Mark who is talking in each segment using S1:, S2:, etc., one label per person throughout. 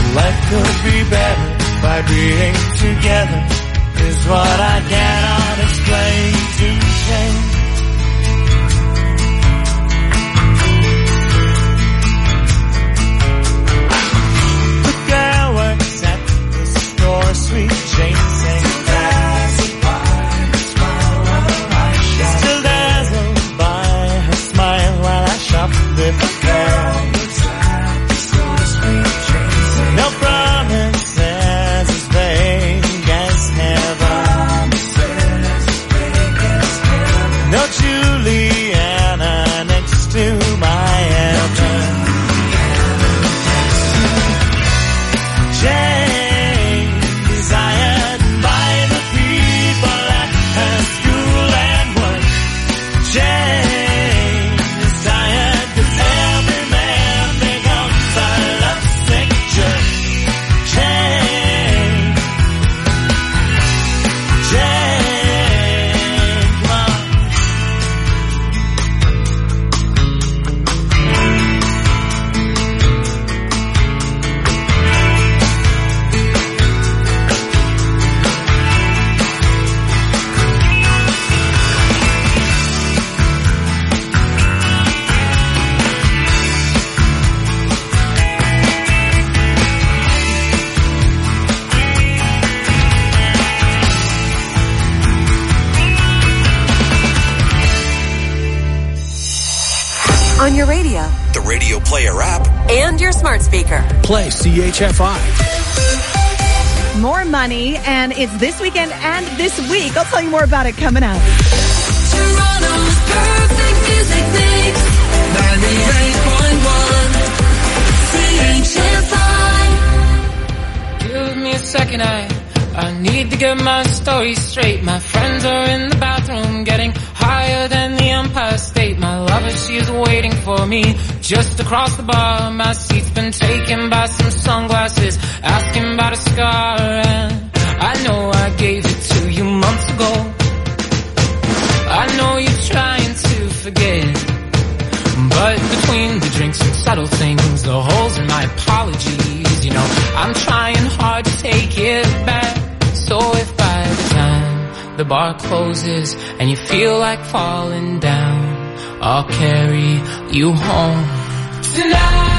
S1: Life could be better by being together is what I cannot explain to change. The girl works at the store, sweet Jane sings still dazzled by her smile while I shop with the girl. No promises as vague as heaven. No Juliana next to my heaven. Jane, desired by the people at her school and work. Jane, desired 'cause every man becomes a lovesick jerk. Jane, come on.
S2: On your radio,
S3: the Radio Player app,
S2: and your smart speaker.
S4: Play CHFI.
S5: More money, and it's this weekend and this week. I'll tell you more about it coming up.
S6: Toronto's perfect music mix, 98.1 CHFI.
S7: Give me a second, I need to get my story straight. My friends are in the bathroom getting higher than the Empire State. My lover, she's waiting for me just across the bar. My seat's been taken by some sunglasses, asking about a scar. And I know I gave it to you months ago. I know you're trying to forget, but between the drinks and subtle things, the holes in my apologies, you know, I'm trying hard to take it back. So if by the time the bar closes and you feel like falling down, I'll carry you home tonight.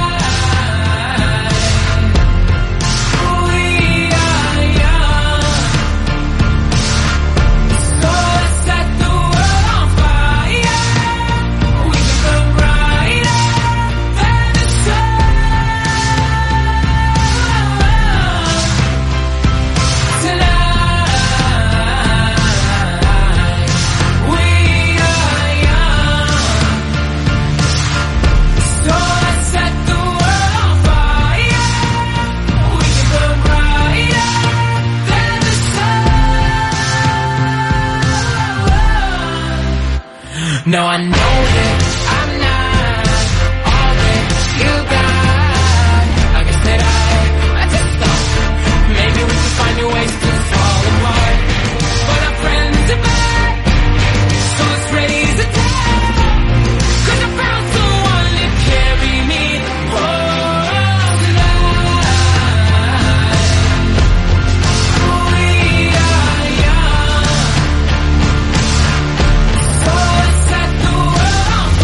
S7: No, I know that I'm not all that you got. I guess that I just thought maybe we could find new ways to fall apart. But our friends are back, so let's raise a tap. 'Cause I found someone to carry me home tonight. We are young, so let's set the world on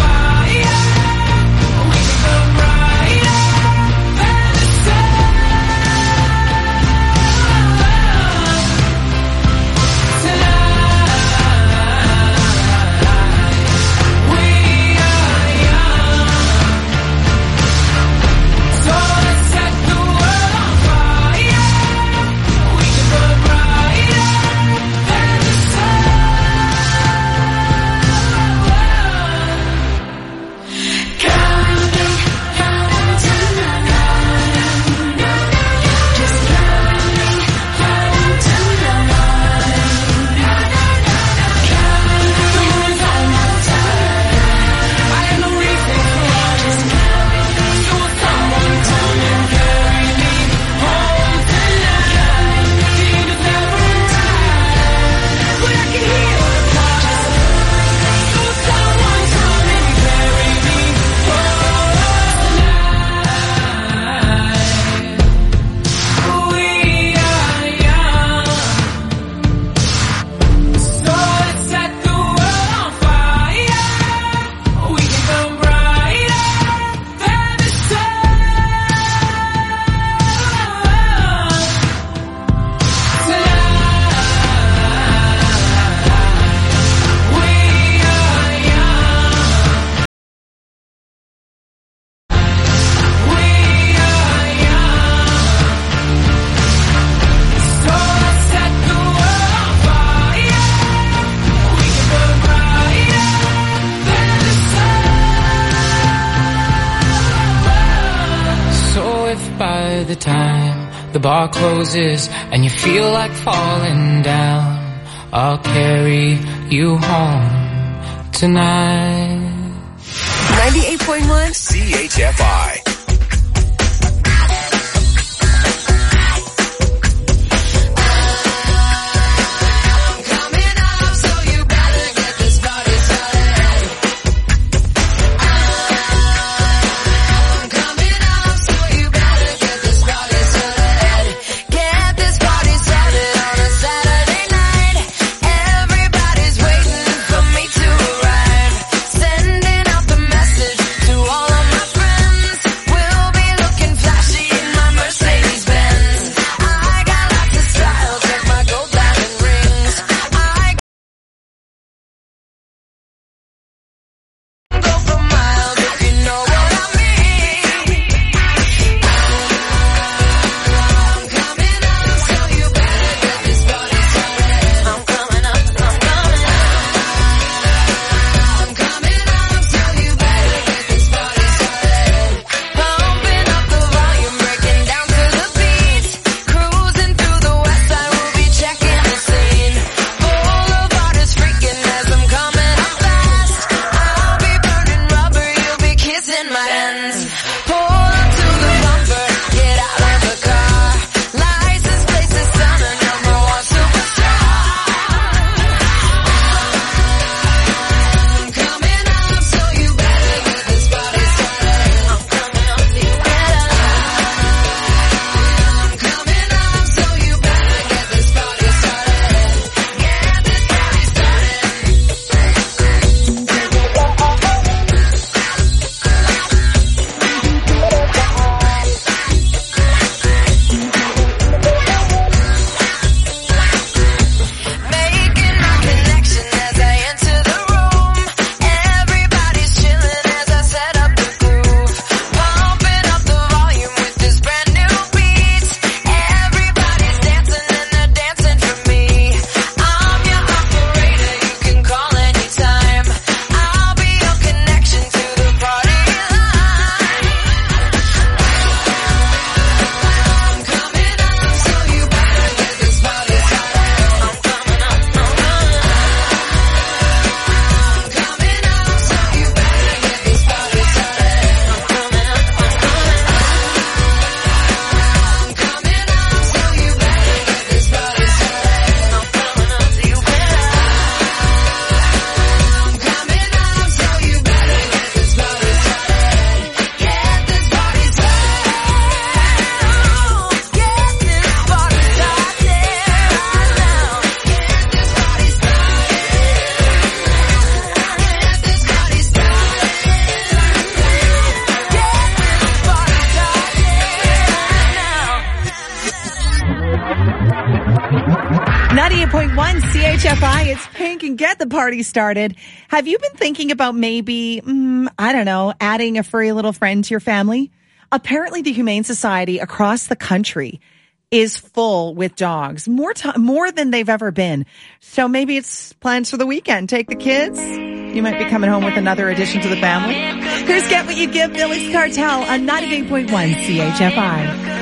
S7: if by the time the bar closes and you feel like falling down, I'll carry you home tonight.
S2: 98.1
S3: CHFI.
S5: CHFI, it's Pink and Get the Party Started. Have you been thinking about maybe, I don't know, adding a furry little friend to your family? Apparently the Humane Society across the country is full with dogs, more than they've ever been. So maybe it's plans for the weekend. Take the kids. You might be coming home with another addition to the family. Here's Get What You Give, Billy's Cartel on 98.1 CHFI.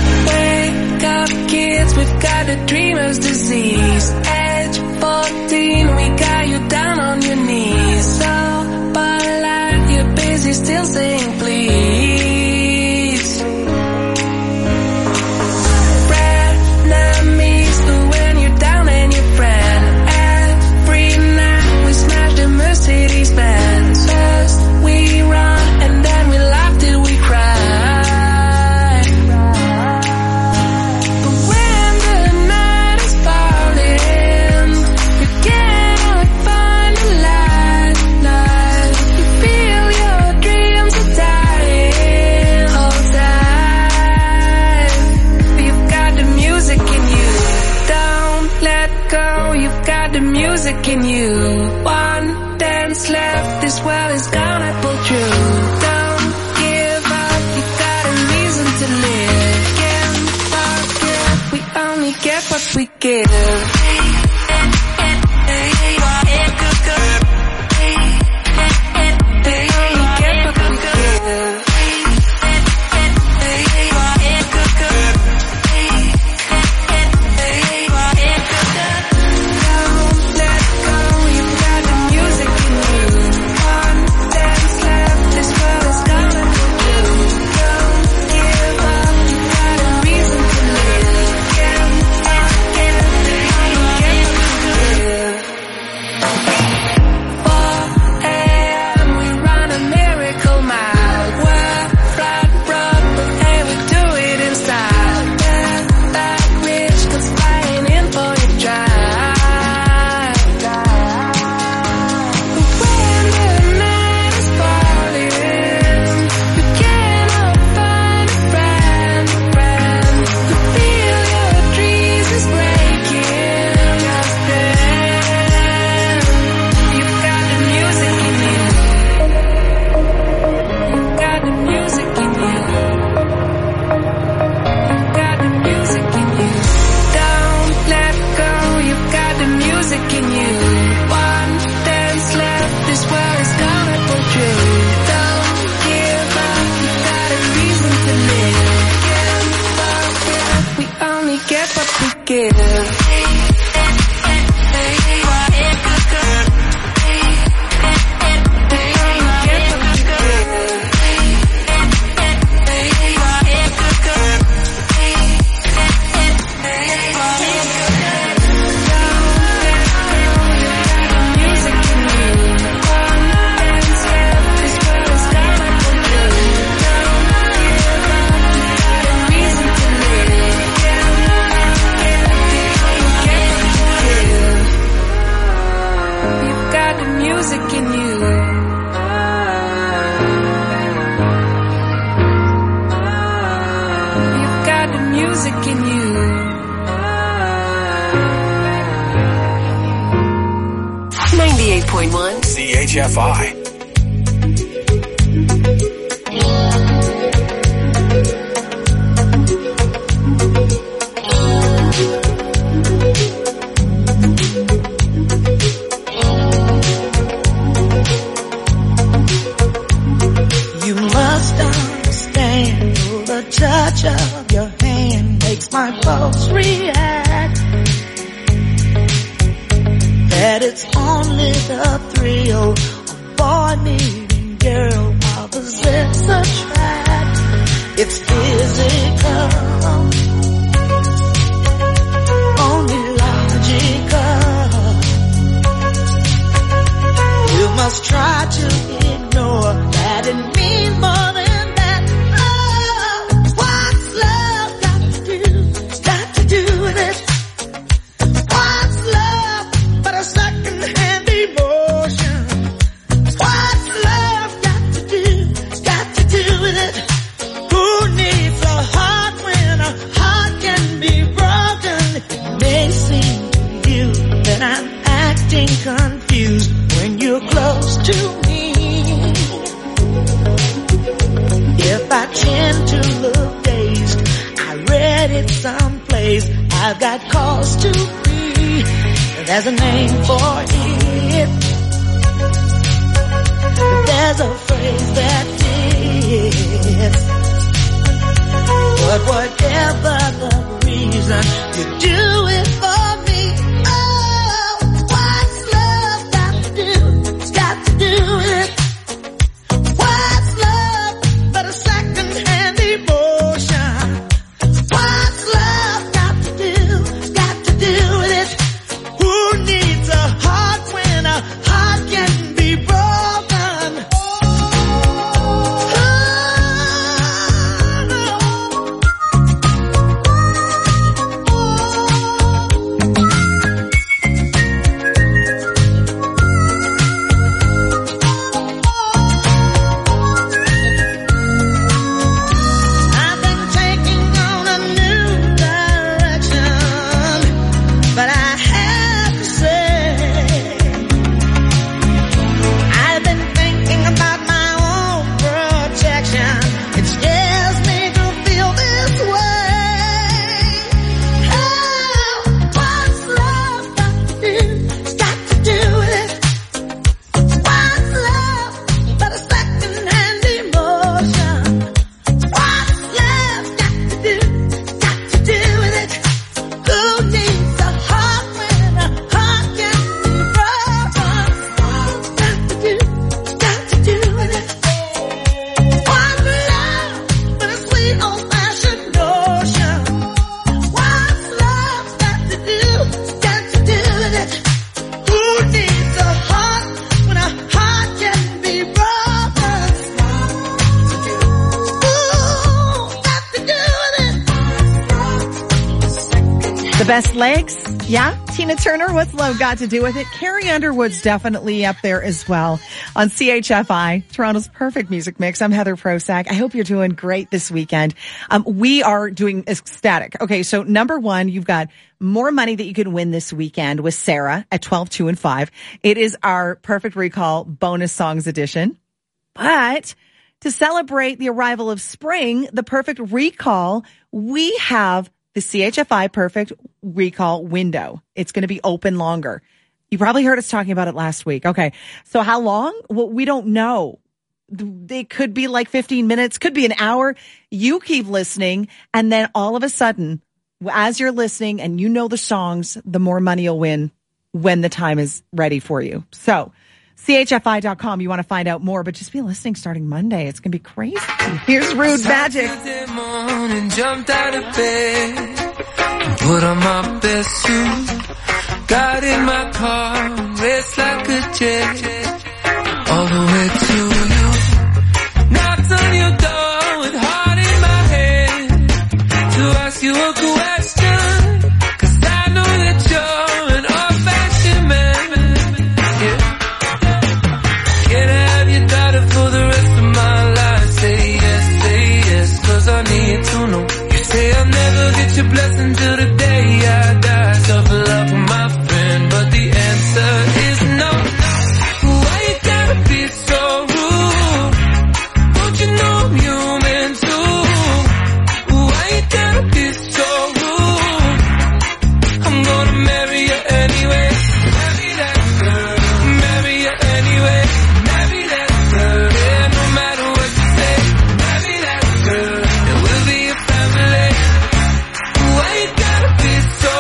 S4: Wake up, kids, we've got the dreamer's disease. Age 14, we got you down on your knees. So polite, you're busy still saying please. Frenemies, when you're down and your friend. Every night we smash the Mercedes Benz. First we run and then we laugh till we cry. In you, one dance left, this world is gonna pull through. Don't give up, you got a reason to live. Can't forget, we only get what we give. We only get what we give.
S3: CHFI.
S1: You must understand the touch of your hand makes my pulse react. That it's only the thrill of boy meeting girl opposites attract. It's physical, only logical. You must try to ignore that it means more than that. Oh, what's love got to do? It's got to do with it. What's love but a second-hand emotion? What's love got to do? It's got to do with it. Who needs a heart when a heart can be broken? It may seem to you that I'm acting confused when you're close to me. If I tend to look dazed, I read it someplace. I've got cause to be. There's a name for it. There's a phrase that fits. But whatever the reason, you do it for me. Oh, what's love got to do? It's got to do with it. What's love but a second-hand emotion? What's love got to do? It's got to do with it. Who needs a heart when a heart can be broken? I've been taking on a new direction, but I have to say, I've been thinking about my own protection. It scares me to feel this way. Oh, what's love got to do? It's got to do with it. What's love but a second-hand emotion? What's love got to do? Got to do with it. Who needs a heart when a heart can be broken? Got to do, got to do with it. What's love but a sweet old-fashioned notion? What's love got to do? Got to do with it. Who needs a heart when a heart can be broken? Ooh, got to do with it.
S5: The best legs? Yeah. Tina Turner, what's love got to do with it? Carrie Underwood's definitely up there as well on CHFI, Toronto's perfect music mix. I'm Heather Prosack. I hope you're doing great this weekend. We are doing ecstatic. Okay. So number one, you've got more money that you can win this weekend with Sarah at 12, 2, and 5. It is our Perfect Recall bonus songs edition. But to celebrate the arrival of spring, the Perfect Recall, we have the CHFI Perfect Recall window. It's going to be open longer. You probably heard us talking about it last week. Okay. So how long? Well, we don't know. They could be like 15 minutes, could be an hour. You keep listening, and then all of a sudden, as you're listening and you know the songs, the more money you'll win when the time is ready for you. So CHFI.com, you want to find out more, but just be listening starting Monday. It's going to be crazy. Here's Rude Magic.
S3: Saturday morning, jumped out of bed, put on my best suit, got in my car, raced like a jet, all the way to you. Knocked on your door with heart in my head to ask you a question, 'cause I know that you're an old-fashioned man. Yeah. Can I have your daughter for the rest of my life? Say yes, 'cause I need to know. You say I'll never get your blessing till the day I die. Tough love for my friend, but the answer is no. Why you gotta be so rude? Don't you know I'm human too? Why you gotta be so rude? I'm gonna marry you anyway. Marry that girl. Marry you anyway. Marry that girl. Yeah, no matter what you say. Marry that girl. And we'll be a family. Why you gotta be so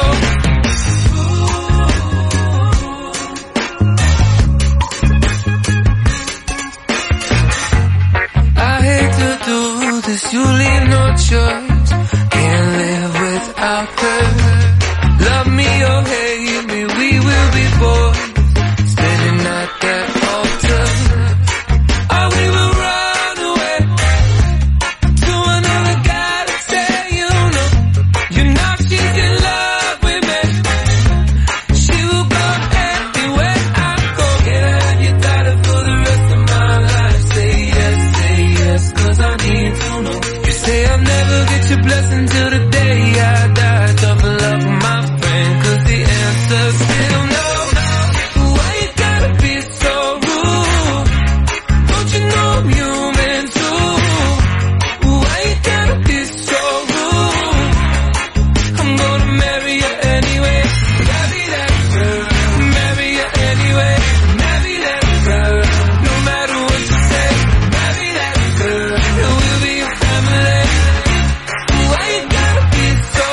S3: I hate to do this, you leave no choice. Can't live without her. Love me or hate me, we will be boys, standing at that altar. Or we will run away to another guy to say you know she's in love with me. She will go anywhere I go. Can I have your daughter for the rest of my life? Say yes, 'cause I need to know. You say I'll never get your blessing till the day I die. Tough love for my friend, 'cause the answer's still no. Why you gotta be so rude? Don't you know I'm human too? Why you gotta be so rude? I'm gonna marry you anyway. Marry that girl. Marry you anyway. Marry that girl. No matter what you say. Marry that girl. And we'll be a family. Why you gotta be so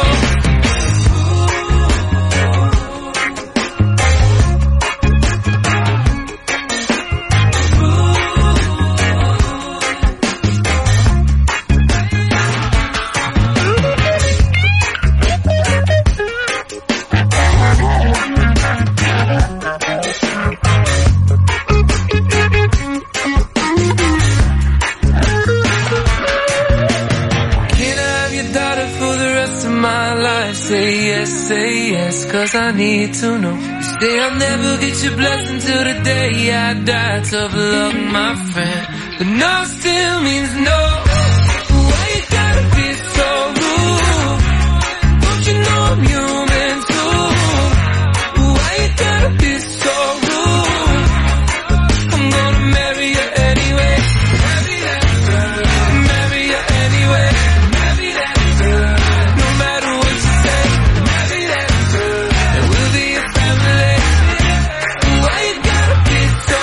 S3: Can I have your daughter for the rest of my life? Say yes, 'cause I need to know. You say I'll never get your blessing till the day I die. Tough love, my friend, but no still means no. Why you gotta be so rude? Don't you know I'm human too? Why you gotta be so rude? I'm gonna marry you anyway. Marry that girl. Marry you anyway. Marry that girl. No matter what you say. Marry that girl. And we'll be a family. Why you gotta be so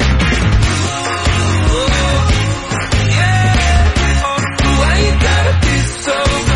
S3: yeah. Why you gotta be so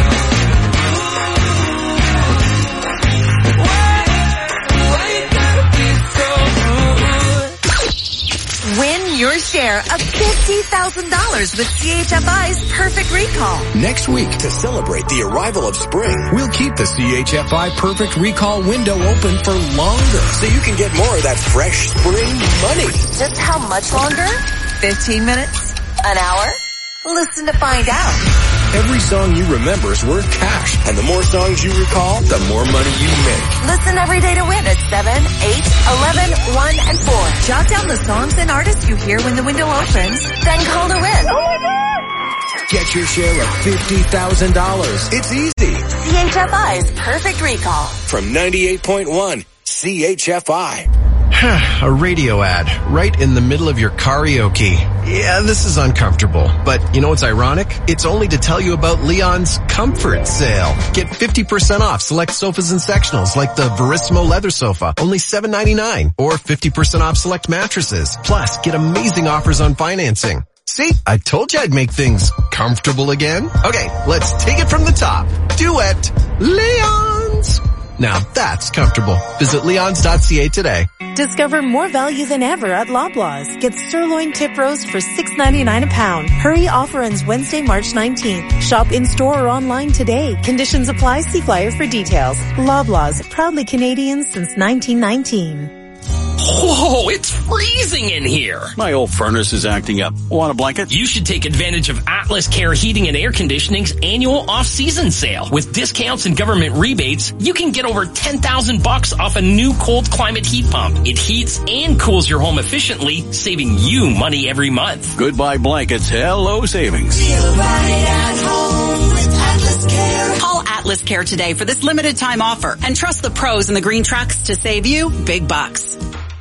S3: Why you gotta be so rude?
S2: Win your share of $50,000 with CHFI's Perfect Recall.
S8: Next week, to celebrate the arrival of spring, we'll keep the CHFI Perfect Recall window open for longer so you can get more of that fresh spring money.
S2: Just how much longer? 15 minutes? An hour? Listen to find out.
S8: Every song you remember is worth cash, and the more songs you recall, the more money you make.
S2: Listen every day to win at 7, 8, 11, 1, and 4. Jot down the songs and artists you hear when the window opens, then call to win.
S8: Get your share of $50,000. It's easy.
S2: CHFI's Perfect Recall.
S8: From 98.1 CHFI.
S9: A radio ad right in the middle of your karaoke. Yeah, this is uncomfortable, but you know what's ironic? It's only to tell you about Leon's Comfort Sale. Get 50% off select sofas and sectionals like the Verissimo leather sofa, only $7.99, or 50% off select mattresses. Plus, get amazing offers on financing. See, I told you I'd make things comfortable again. Okay, let's take it from the top. Duet. Leon's. Now that's comfortable. Visit leons.ca today.
S10: Discover more value than ever at Loblaws. Get sirloin tip roast for $6.99 a pound. Hurry, offer ends Wednesday, March 19th. Shop in-store or online today. Conditions apply. See flyer for details. Loblaws, proudly Canadian since 1919.
S11: Whoa, it's freezing in here.
S12: My old furnace is acting up. Want a blanket?
S11: You should take advantage of Atlas Care Heating and Air Conditioning's annual off-season sale. With discounts and government rebates, you can get over $10,000 off a new cold climate heat pump. It heats and cools your home efficiently, saving you money every month.
S12: Goodbye blankets. Hello savings.
S6: Feel right at home with Atlas Care.
S13: Call Atlas Care today for this limited time offer and trust the pros in the green trucks to save you big bucks.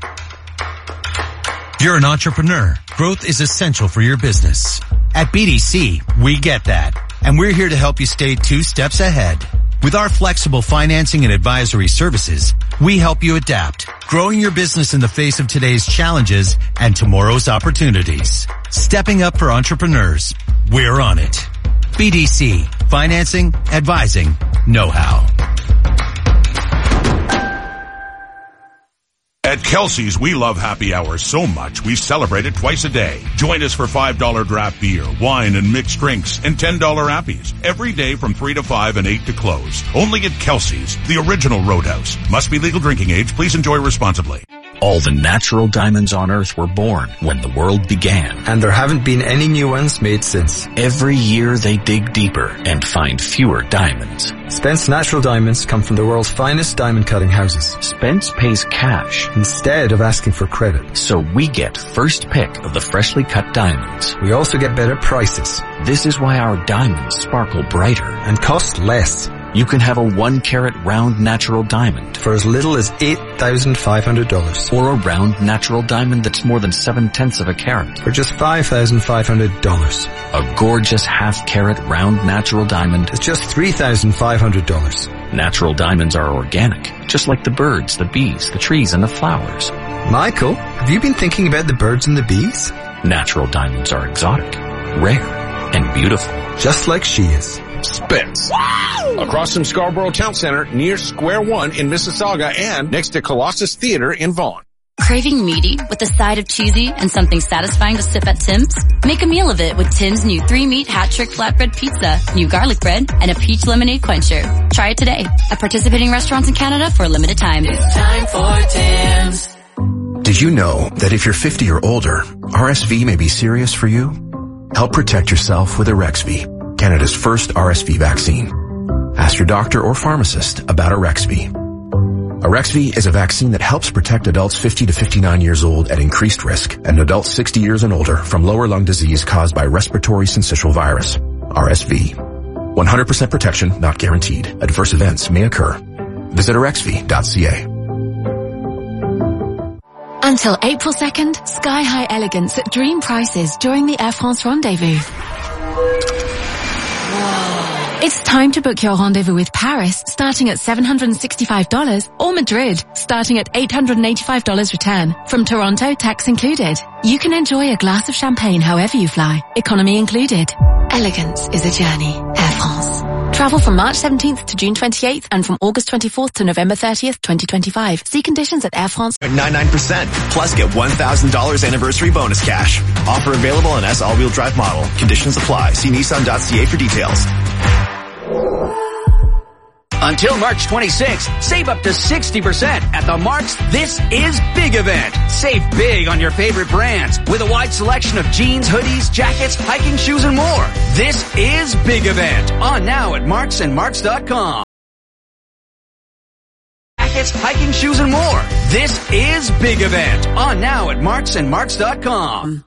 S14: You're an entrepreneur. Growth is essential for your business. At BDC, we get that. And we're here to help you stay 2 steps ahead. With our flexible financing and advisory services, we help you adapt, growing your business in the face of today's challenges and tomorrow's opportunities. Stepping up for entrepreneurs. We're on it. BDC. Financing, advising, know-how.
S15: At Kelsey's, we love happy hours so much we celebrate it twice a day. Join us for $5 draft beer, wine, and mixed drinks, and $10 appies every day from 3 to 5 and 8 to close. Only at Kelsey's, the original Roadhouse. Must be legal drinking age. Please enjoy responsibly.
S16: All the natural diamonds on Earth were born when the world began.
S17: And there haven't been any new ones made since.
S16: Every year they dig deeper and find fewer diamonds.
S17: Spence Natural Diamonds come from the world's finest diamond cutting houses.
S16: Spence pays cash
S17: instead of asking for credit.
S16: So we get first pick of the freshly cut diamonds.
S17: We also get better prices.
S16: This is why our diamonds sparkle brighter
S17: and cost less.
S16: You can have a 1-carat round natural diamond
S17: for as little as $8,500.
S16: Or a round natural diamond that's more than 7/10 of a carat
S17: for just $5,500.
S16: A gorgeous half-carat round natural diamond
S17: is just $3,500.
S16: Natural diamonds are organic, just like the birds, the bees, the trees, and the flowers.
S17: Michael, have you been thinking about the birds and the bees?
S16: Natural diamonds are exotic, rare, and beautiful.
S17: Just like she is.
S18: Spence. Wow! Across from Scarborough Town Center, near Square One in Mississauga, and next to Colossus Theater in Vaughan.
S19: Craving meaty with a side of cheesy and something satisfying to sip at Tim's? Make a meal of it with Tim's new 3-meat hat-trick flatbread pizza, new garlic bread, and a peach lemonade quencher. Try it today at participating restaurants in Canada for a limited time.
S6: It's time for Tim's.
S20: Did you know that if you're 50 or older, RSV may be serious for you? Help protect yourself with Arexvy, Canada's first RSV vaccine. Ask your doctor or pharmacist about Arexvy. Arexvy is a vaccine that helps protect adults 50 to 59 years old at increased risk and adults 60 years and older from lower lung disease caused by respiratory syncytial virus, RSV. 100% protection not guaranteed. Adverse events may occur. Visit arexvy.ca.
S21: Until April 2nd, Sky High Elegance at dream prices during the Air France Rendezvous. It's time to book your rendezvous with Paris, starting at $765, or Madrid, starting at $885 return. From Toronto, tax included. You can enjoy a glass of champagne however you fly, economy included. Elegance is a journey. Air France. Travel from March 17th to June 28th and from August 24th to November 30th, 2025. See conditions at Air France.
S22: 99%. Plus get $1,000 anniversary bonus cash. Offer available on S all-wheel drive model. Conditions apply. See Nissan.ca for details.
S23: Until March 26th, save up to 60% at the Mark's This Is Big event. Save big on your favorite brands with a wide selection of jeans, hoodies, jackets, hiking shoes, and more. This is Big event. On now at Marks and Marks.com. Jackets, hiking shoes, and more. This is Big event. On now at Marks and Marks.com.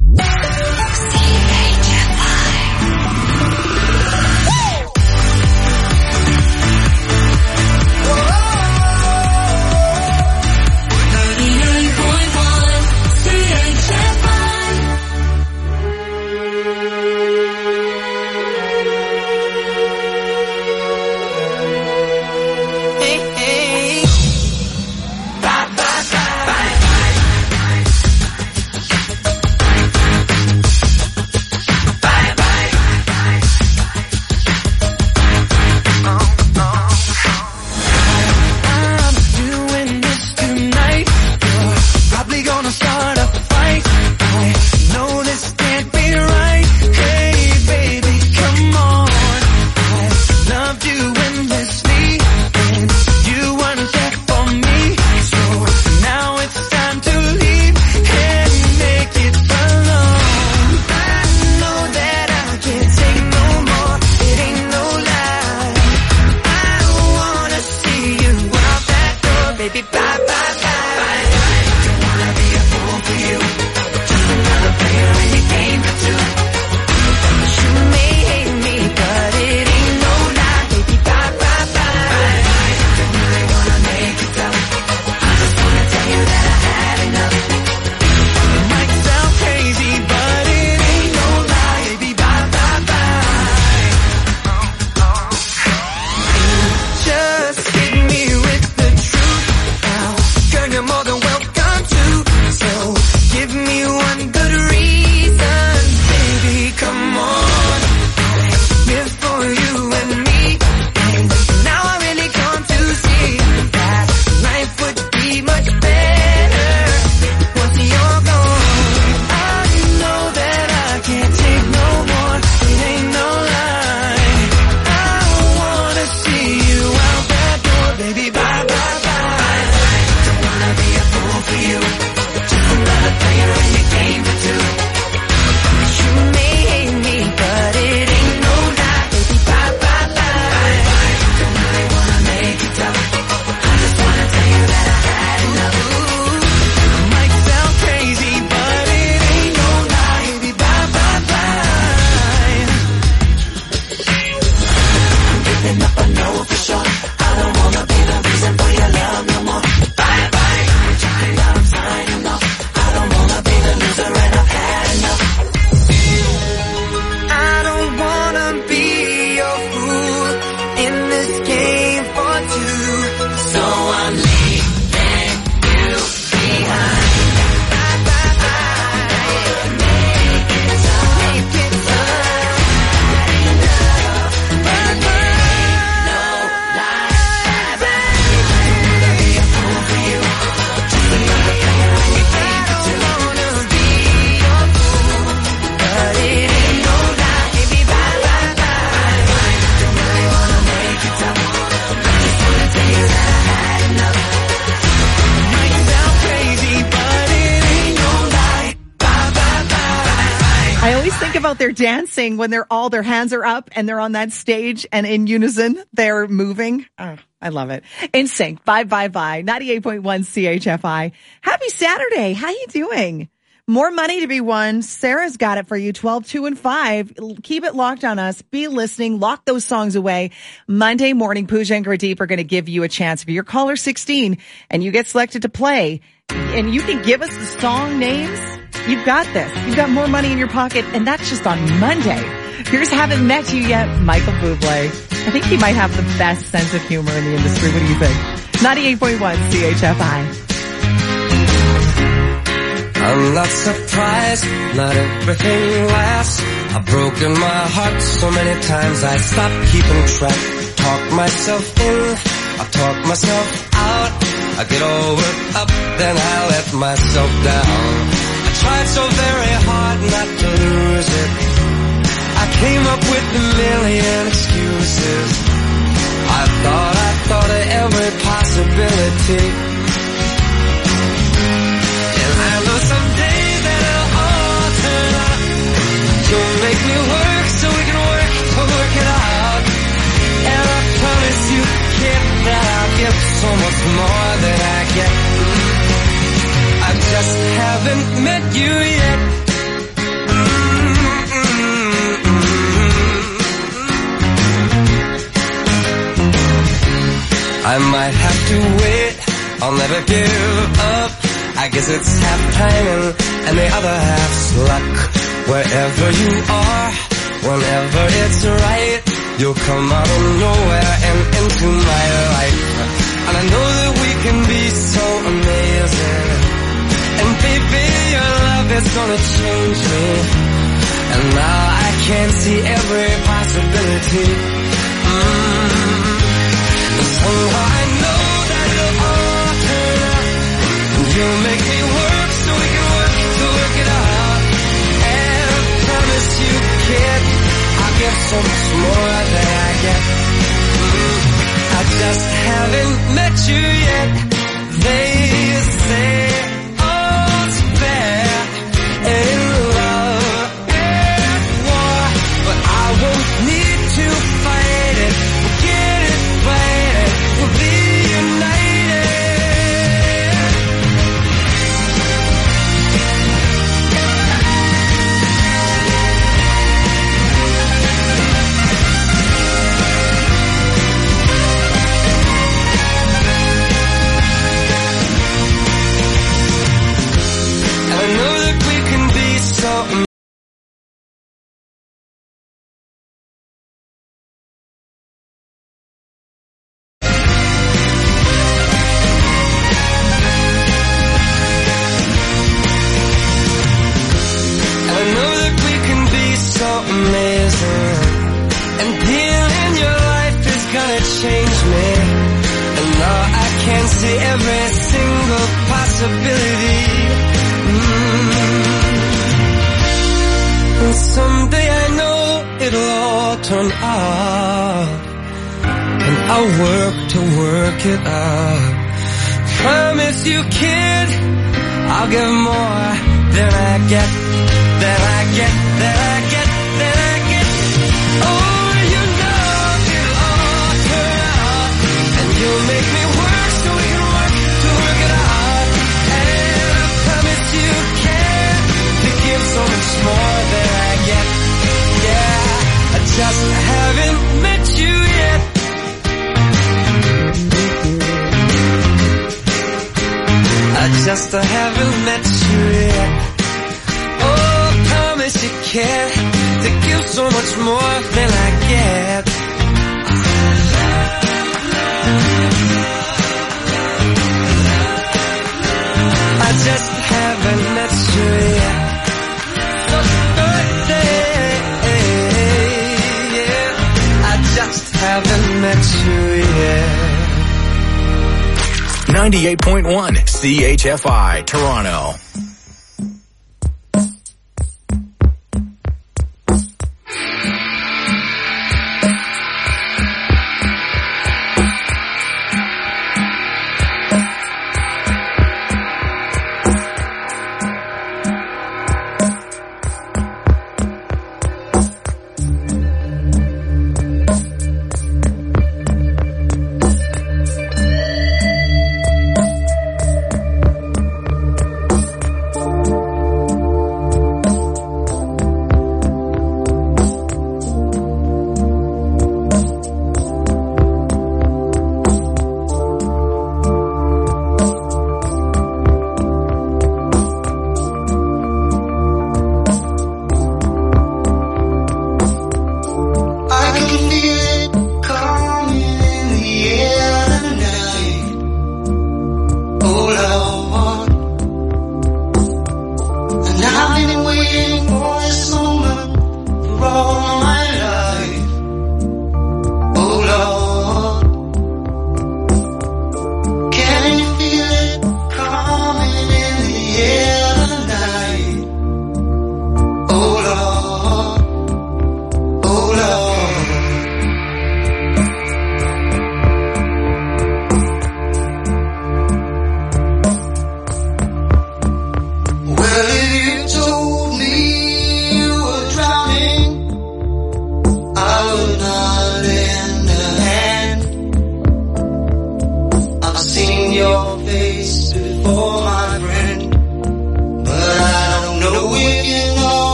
S5: about their dancing when their hands are up and they're on that stage and in unison they're moving. Oh, I love it. NSYNC, Bye Bye Bye, 98.1 CHFI. Happy Saturday. How you doing? More money to be won. Sarah's got it for you. 12, 2, and 5. Keep it locked on us. Be listening. Lock those songs away. Monday morning, Pooja and Gurdeep are going to give you a chance. If you're caller 16 and you get selected to play and you can give us the song names, you've got this. You've got more money in your pocket, and that's just on Monday. Here's Haven't Met You Yet, Michael Bublé. I think he might have the best sense of humor in the industry. What do you think? 98.1 CHFI.
S3: I'm not surprised, not everything lasts. I've broken my heart so many times I stopped keeping track. Talk myself in, I talk myself out. I get all worked up, then I let myself down. I tried so very hard not to lose it. I came up with a million excuses. I thought of every possibility. Someday that it'll all turn out. You'll make me work so we can work to work it out. And I promise you, kid, that I'll give so much more than I get. I just haven't met you yet. I might have to wait, I'll never give up. I guess it's half timing and the other half's luck. Wherever you are, whenever it's right, you'll come out of nowhere and into my life. And I know that we can be so amazing. And baby, your love is gonna change me. And now I can see every possibility. And somehow I know that it'll all turn out. You'll make me work so we can work to work it out. And I promise you, kid, I'll give so much more than I get. I just haven't met you yet. They say all's fair in love and war, but I won't need to fight it. We'll get it right. We'll be united. I know that we can be so amazing. And being in your life is gonna change me. And now I can see every single possibility. And someday I know it'll all turn out. And I'll work to work it out. Promise you, kid, I'll give more than I get, than I get, than I get, than I get. Oh, you know it'll all turn out. And you'll make me work so we can work to work it out. And I promise you can to give so much more than I get. Yeah, I just haven't met you yet. I just haven't met you yet. Oh, promise you can to give so much more than I get. I just haven't met you yet. So birthday, yeah. I just haven't met you yet.
S8: 98.1 CHFI, Toronto.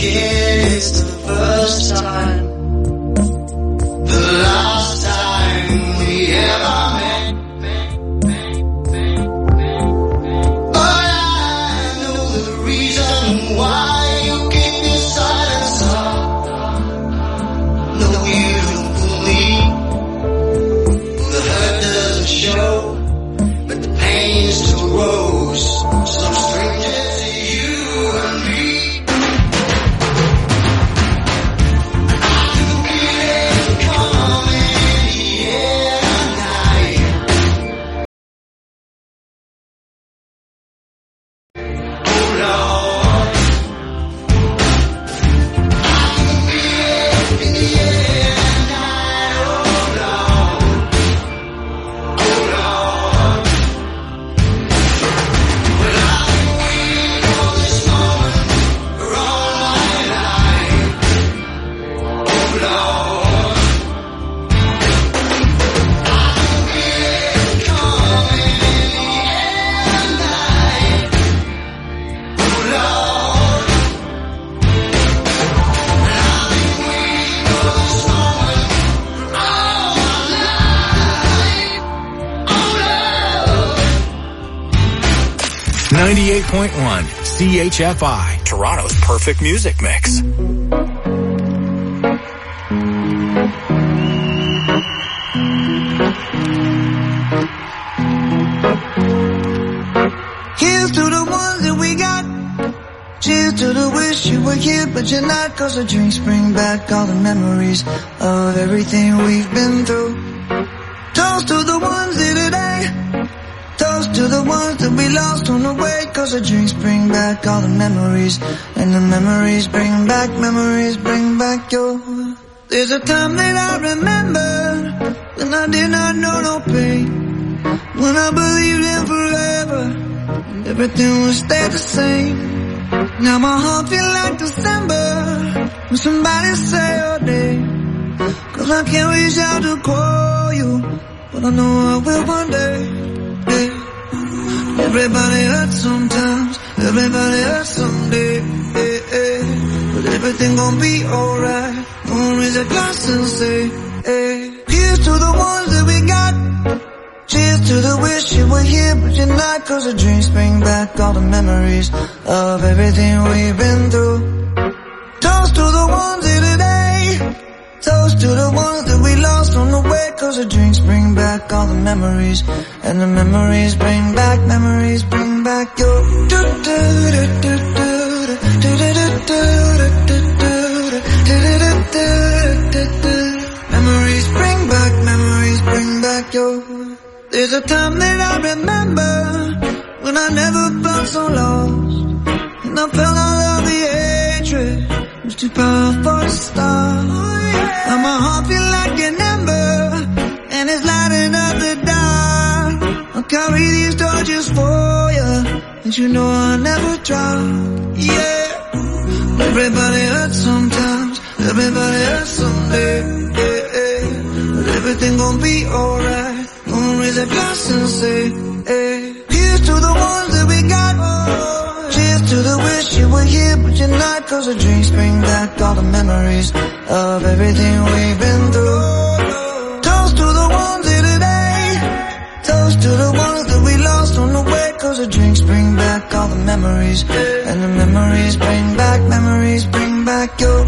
S6: again, it's the first time, the last time we ever met. But I know the reason why you keep your silence up. No, you don't believe the hurt doesn't show, but the pain still grows. So stranger to you and me.
S8: CHFI, Toronto's perfect music mix.
S6: Here's to the ones that we got. Cheers to the wish you were here, but you're not. 'Cause the drinks bring back all the memories of everything we've been through. Toast to the ones here today. Toast to the ones that we lost on the way. 'Cause the drinks bring back all the memories, and the memories bring back your. There's a time that I remember when I did not know no pain, when I believed in forever and everything would stay the same. Now my heart feel like December when somebody say your name. 'Cause I can't reach out to call you, but I know I will one day. Yeah. Everybody hurts sometimes, everybody hurts someday. Yeah, yeah. But everything gon' be alright. Gonna raise a glass and say, hey. Here's to the ones that we got. Cheers to the wish you were here, but you're not. 'Cause the drinks bring back all the memories of everything we've been through. Toast to the ones here today. Toast to the ones that we lost on the way. 'Cause the drinks bring back all the memories, and the memories bring back your. Memories bring back your. There's a time that I remember when I never felt so lost, and I felt all of the hatred. It was too powerful to stop. And my heart feel like an ember, and it's lighting up the dark. I'll carry these torches for you, and you know I'll never drop. Yeah. Everybody hurts sometimes, everybody hurts someday. Yeah, yeah. But everything gon' be alright. Gonna raise a glass and say, hey. Here's to the ones that we got. Cheers to the wish you were here, but you're not. 'Cause the drinks bring back all the memories of everything we've been through. Toast to the ones here today. Toast to the ones that we lost on the way. 'Cause the drinks bring back all the memories, and the memories bring back your. Memories bring back your.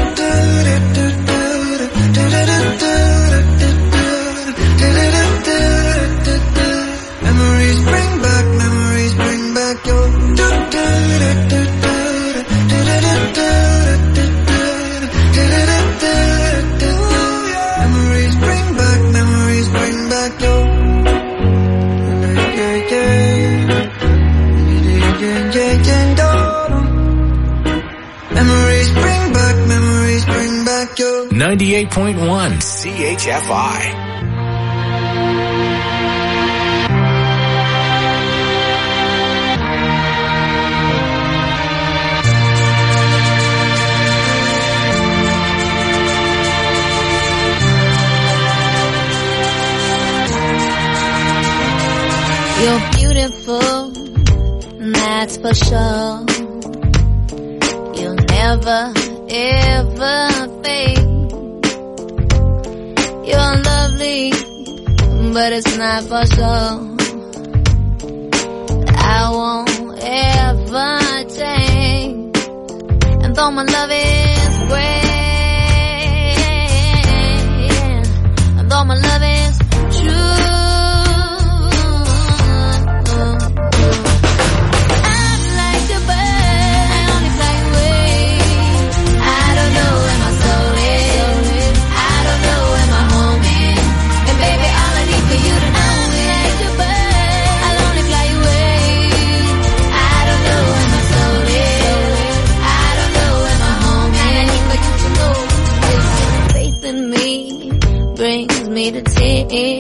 S6: Memories bring back your. Memories bring back, memories bring back your. Memories bring back your.
S8: 98.1 CHFI.
S1: You're beautiful, that's for sure. You'll never never ever fade. You're lovely, but it's not for sure. I won't ever change, and though my love is great, and though my love is true, I'm like a bird, I only fly away. I don't know where my soul is, I don't know where my home is, and baby all I need for you to know is like a bird, I'll only fly away. I don't know where my soul is, I don't know where my home is, and I need for you to know faith in me brings me to tears.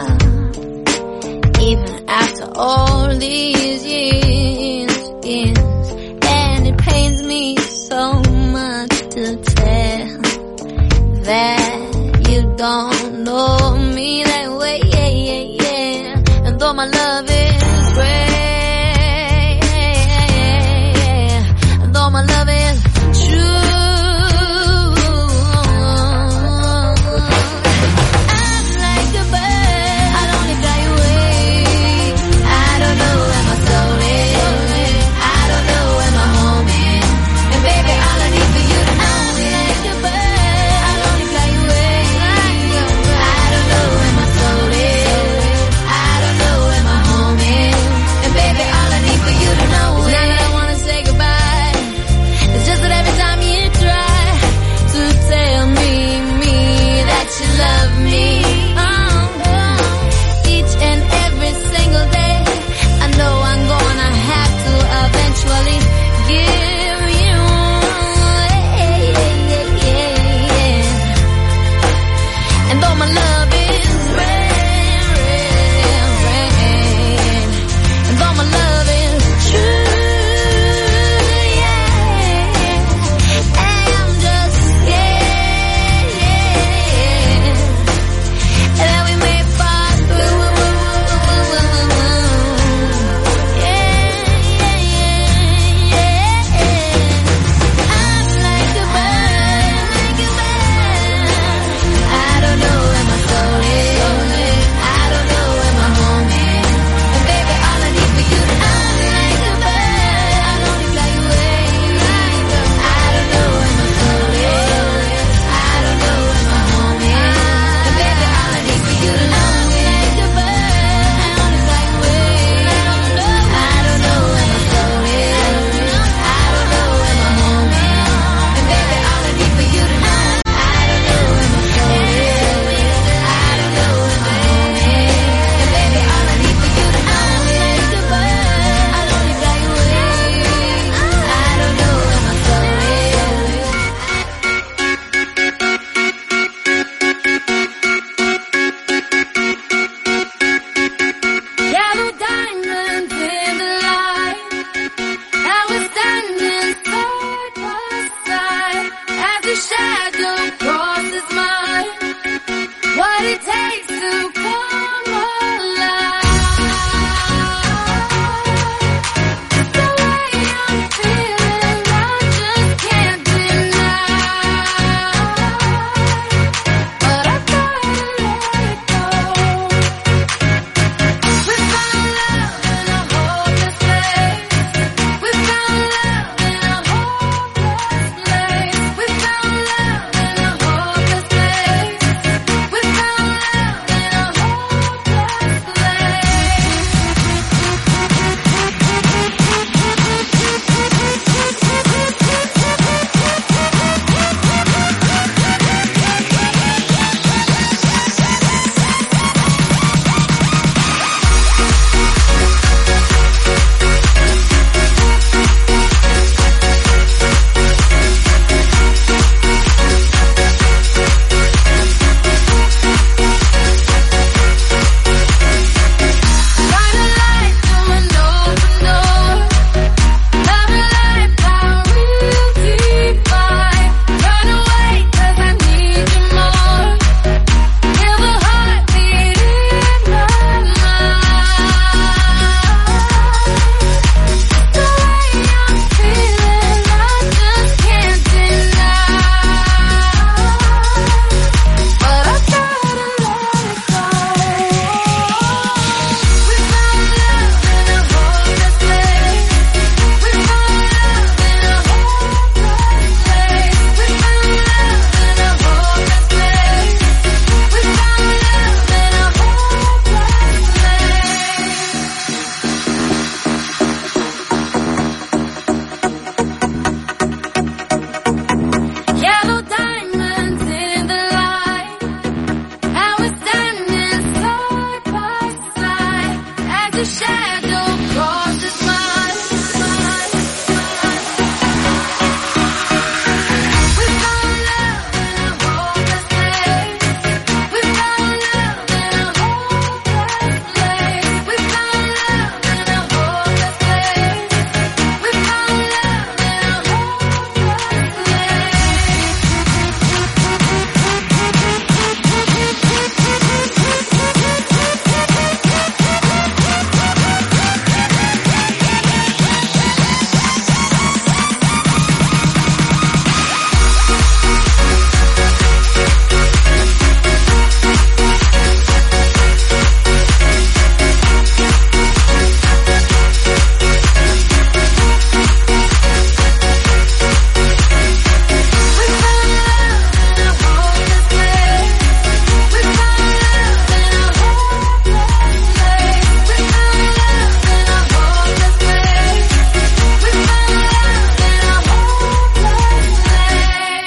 S1: Even after all these years, and it pains me so much to tell that you don't know me that way, and though my love is great, and though my love is true, I'm like a bird, I'll only fly away. I don't know where my soul is, I don't know where my home is, and baby all I need for you to know is like a bird, I'll only fly away.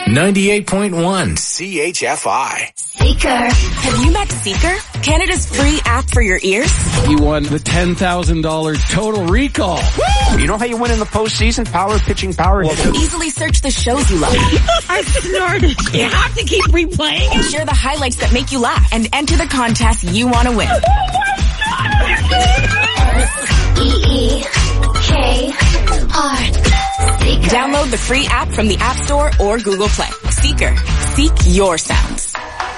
S8: 98.1 CHFI.
S2: Seeker. Have you met Seeker? Canada's free app for your ears?
S4: He won the $10,000 total recall.
S7: Woo! You know how you win in the postseason? Power pitching, power hitting.
S2: Easily search the shows you love.
S24: I snorted. You have to keep replaying
S2: and share the highlights that make you laugh and enter the contest you want to win.
S24: Oh my
S2: God. Seeker. Download the free app from the App Store or Google Play. Seeker. Seek your sounds.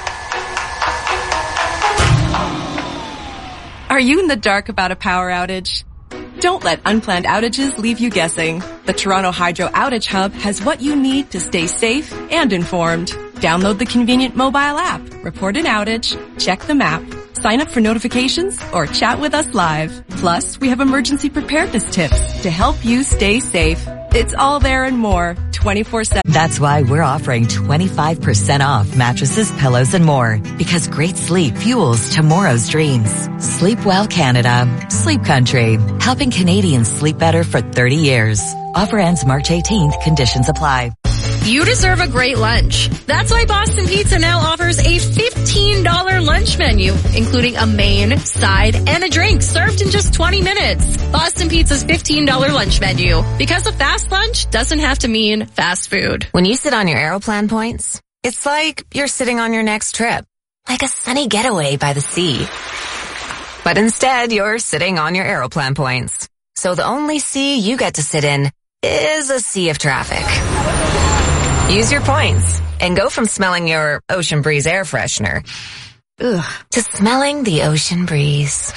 S25: Are you in the dark about a power outage? Don't let unplanned outages leave you guessing. The Toronto Hydro Outage Hub has what you need to stay safe and informed. Download the convenient mobile app, report an outage, check the map, sign up for notifications, or chat with us live. Plus, we have emergency preparedness tips to help you stay safe. It's all there and more, 24/7.
S26: That's why we're offering 25% off mattresses, pillows, and more. Because great sleep fuels tomorrow's dreams. Sleep well, Canada. Sleep Country. Helping Canadians sleep better for 30 years. Offer ends March 18th. Conditions apply.
S27: You deserve a great lunch. That's why Boston Pizza now offers a $15 lunch menu, including a main, side, and a drink served in just 20 minutes. Boston Pizza's $15 lunch menu. Because a fast lunch doesn't have to mean fast food.
S28: When you sit on your Aeroplan points, it's like you're sitting on your next trip. Like a sunny getaway by the sea. But instead, you're sitting on your Aeroplan points. So the only sea you get to sit in is a sea of traffic. Use your points and go from smelling your Ocean Breeze air freshener to smelling the ocean breeze.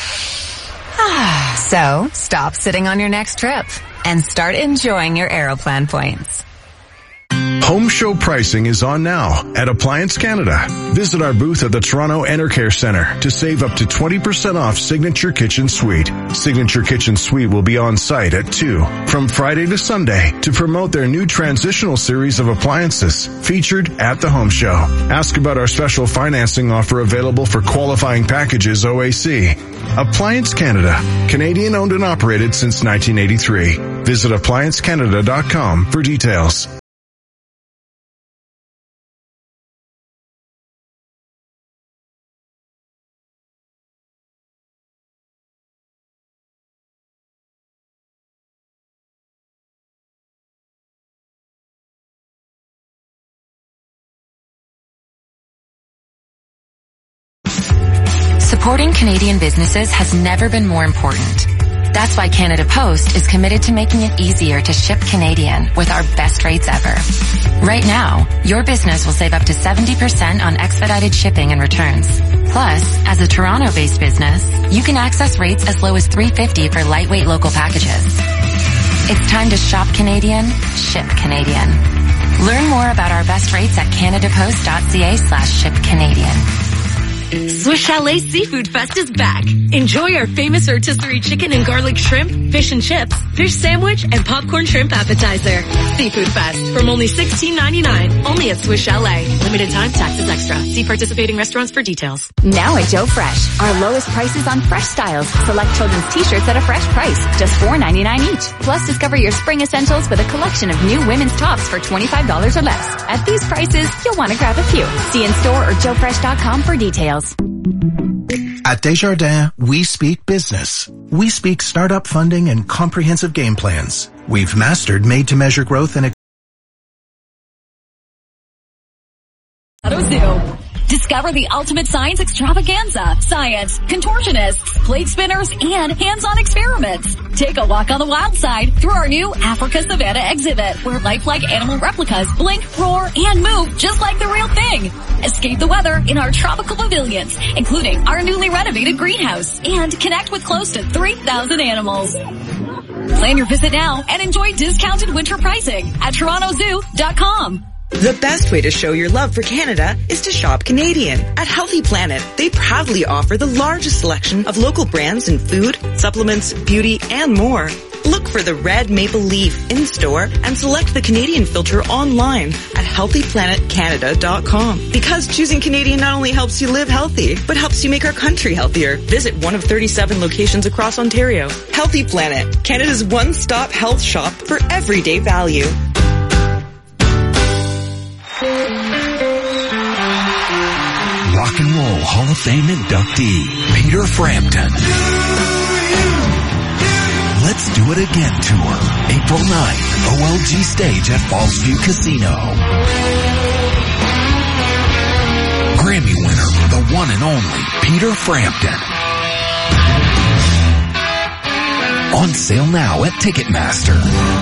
S28: So stop sitting on your next trip and start enjoying your Aeroplan points.
S29: Home show pricing is on now at Appliance Canada. Visit our booth at the Toronto Enercare Centre to save up to 20% off Signature Kitchen Suite. Signature Kitchen Suite will be on site at 2 from Friday to Sunday to promote their new transitional series of appliances featured at the home show. Ask about our special financing offer available for qualifying packages OAC. Appliance Canada, Canadian owned and operated since 1983. Visit appliancecanada.com for details.
S21: Supporting Canadian businesses has never been more important. That's why Canada Post is committed to making it easier to ship Canadian with our best rates ever. Right now, your business will save up to 70% on expedited shipping and returns. Plus, as a Toronto-based business, you can access rates as low as $3.50 for lightweight local packages. It's time to shop Canadian, ship Canadian. Learn more about our best rates at canadapost.ca/shipcanadian.
S27: Swiss Chalet Seafood Fest is back. Enjoy our famous rotisserie chicken and garlic shrimp, fish and chips, fish sandwich, and popcorn shrimp appetizer. Seafood Fest from only $16.99. Only at Swiss Chalet. Limited time, taxes extra. See participating restaurants for details.
S30: Now at Joe Fresh, our lowest prices on fresh styles. Select children's t-shirts at a fresh price, just $4.99 each. Plus, discover your spring essentials with a collection of new women's tops for $25 or less. At these prices, you'll want to grab a few. See in store or joefresh.com for details.
S31: At Desjardins, we speak business. We speak startup funding and comprehensive game plans. We've mastered made-to-measure growth and
S32: Zoo. Discover the ultimate science extravaganza, science, contortionists, plate spinners, and hands-on experiments. Take a walk on the wild side through our new Africa Savannah exhibit, where lifelike animal replicas blink, roar, and move just like the real thing. Escape the weather in our tropical pavilions, including our newly renovated greenhouse, and connect with close to 3,000 animals. Plan your visit now and enjoy discounted winter pricing at torontozoo.com.
S33: The best way to show your love for Canada is to shop Canadian. At Healthy Planet, they proudly offer the largest selection of local brands in food, supplements, beauty, and more. Look for the red maple leaf in store and select the Canadian filter online at healthyplanetcanada.com. Because choosing Canadian not only helps you live healthy, but helps you make our country healthier. Visit one of 37 locations across Ontario. Healthy Planet, Canada's one-stop health shop for everyday value.
S9: Rock and Roll Hall of Fame inductee, Peter Frampton. Let's Do It Again tour, April 9th, OLG stage at Fallsview Casino. Grammy winner, the one and only Peter Frampton. On sale now at Ticketmaster.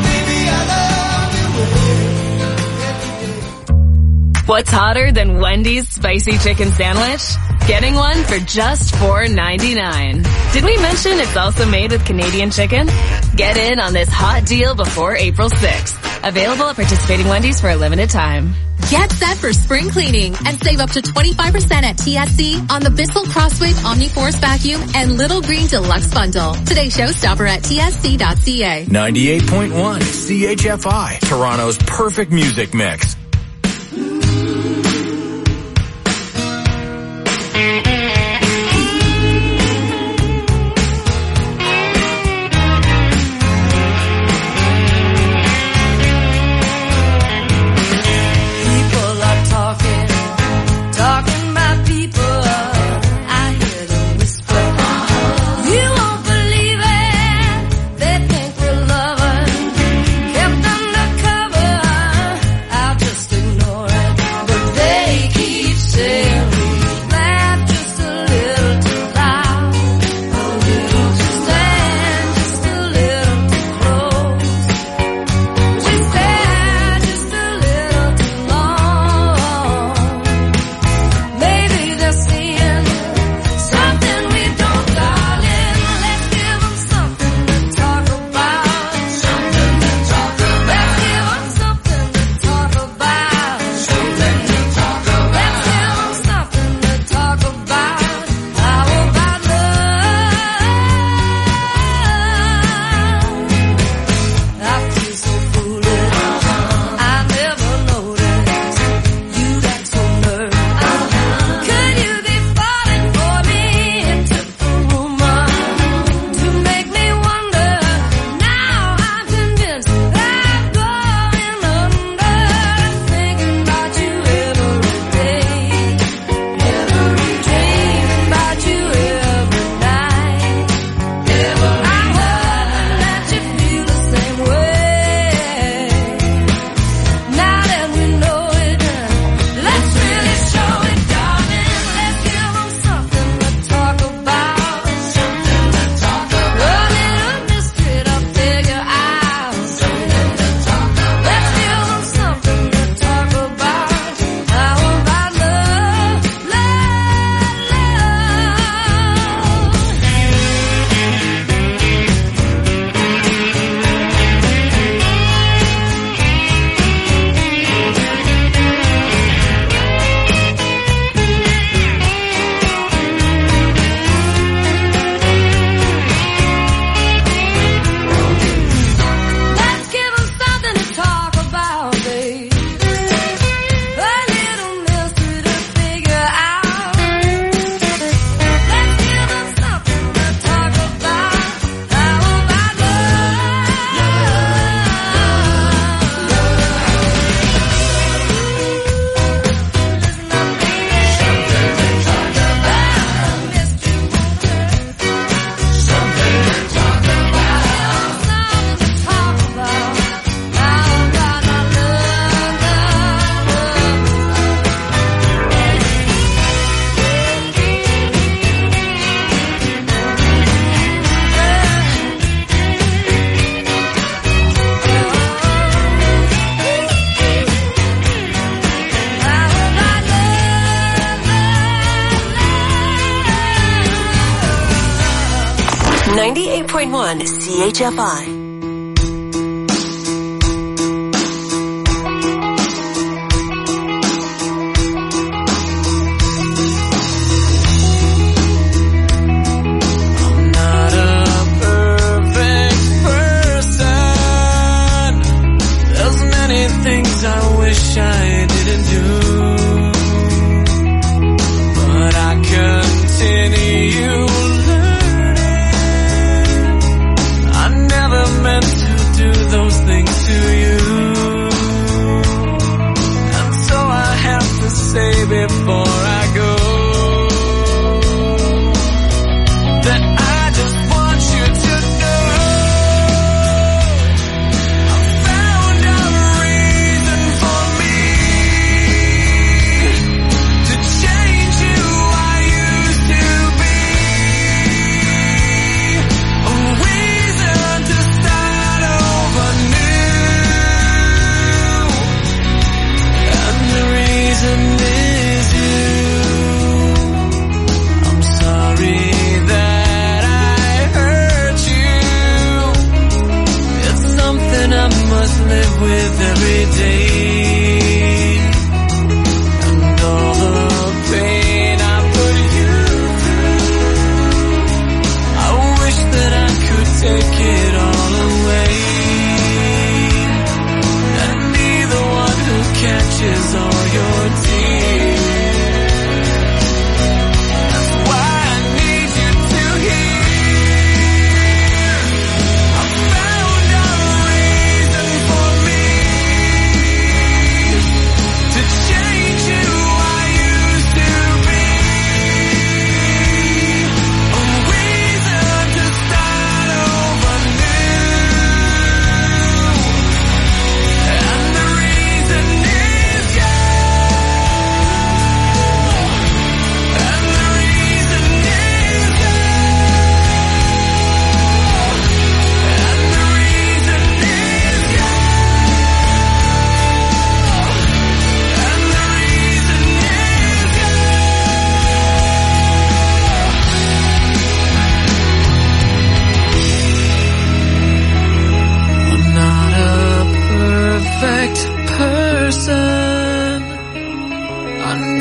S27: What's hotter than Wendy's spicy chicken sandwich? Getting one for just $4.99. Did we mention it's also made with Canadian chicken? Get in on this hot deal before April 6th. Available at participating Wendy's for a limited time.
S10: Get set for spring cleaning and save up to 25% at TSC on the Bissell Crosswave Omniforce Vacuum and Little Green Deluxe Bundle. Today's showstopper at tsc.ca.
S8: 98.1 CHFI, Toronto's perfect music mix.
S11: CHFI.
S3: those things to you. And so I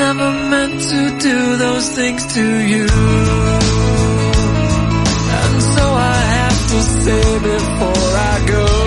S3: never meant to do those things to you. And so I have to say before I go,